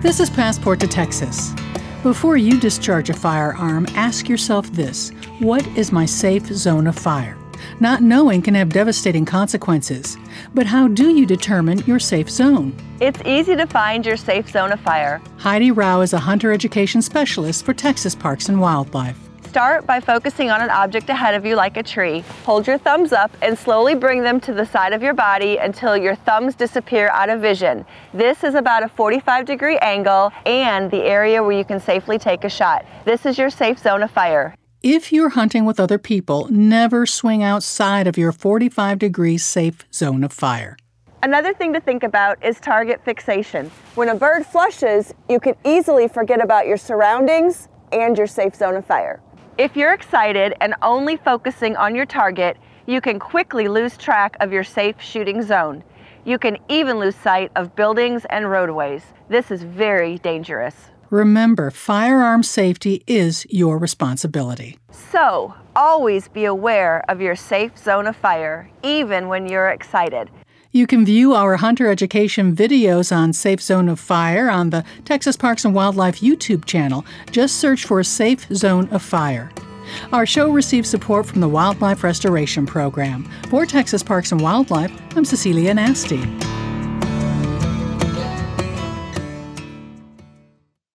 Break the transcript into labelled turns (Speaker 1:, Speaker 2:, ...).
Speaker 1: This is Passport to Texas. Before you discharge a firearm, ask yourself this: what is my safe zone of fire? Not knowing can have devastating consequences, but how do you determine your safe zone?
Speaker 2: It's easy to find your safe zone of fire.
Speaker 1: Heidi Rao is a hunter education specialist for Texas Parks and Wildlife.
Speaker 2: Start by focusing on an object ahead of you like a tree. Hold your thumbs up and slowly bring them to the side of your body until your thumbs disappear out of vision. This is about a 45-degree angle and the area where you can safely take a shot. This is your safe zone of fire.
Speaker 1: If you're hunting with other people, never swing outside of your 45-degree safe zone of fire.
Speaker 2: Another thing to think about is target fixation. When a bird flushes, you can easily forget about your surroundings and your safe zone of fire. If you're excited and only focusing on your target, you can quickly lose track of your safe shooting zone. You can even lose sight of buildings and roadways. This is very dangerous.
Speaker 1: Remember, firearm safety is your responsibility.
Speaker 2: So, always be aware of your safe zone of fire, even when you're excited.
Speaker 1: You can view our hunter education videos on Safe Zone of Fire on the Texas Parks and Wildlife YouTube channel. Just search for Safe Zone of Fire. Our show receives support from the Wildlife Restoration Program. For Texas Parks and Wildlife, I'm Cecilia Nasty.